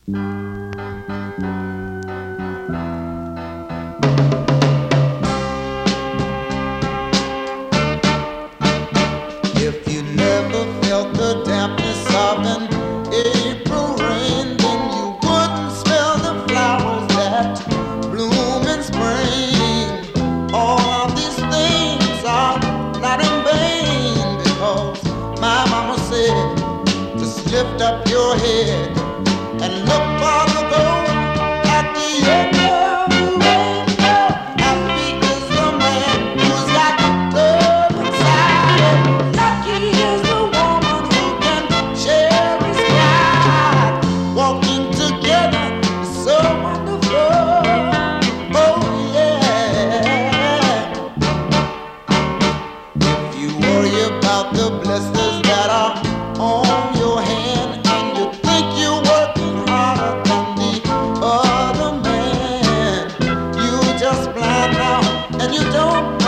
If you never felt the dampness of an April rain, then you wouldn't smell the flowers that bloom in spring. All of these things are not in vain, because my mama said, just lift up your head and look for the gold at the end of the rainbow. Happy is the man who's got love inside him. Lucky is the woman who can share his pride. Walking together is so wonderful. Oh yeah. If you worry about the blisters that are on your hand, and you think you're working harder than the other man, you just blind out and you don't